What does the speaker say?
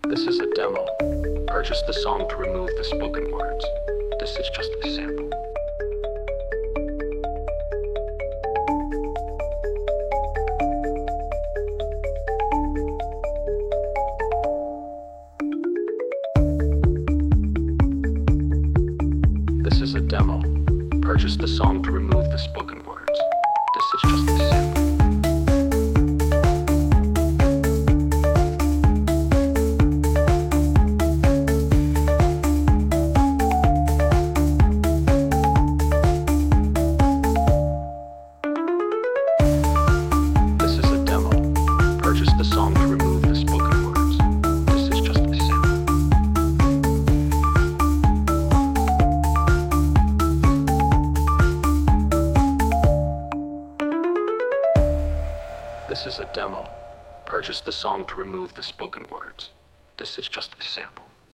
This is a demo. Purchase the song to remove the spoken words. This is just a sample. This is a demo. Purchase the song to remove the spoken words. This is just a sample. This is a demo. Purchase the song to remove the spoken words. This is just a sample. This is a demo. Purchase the song to remove the spoken words. This is just a sample.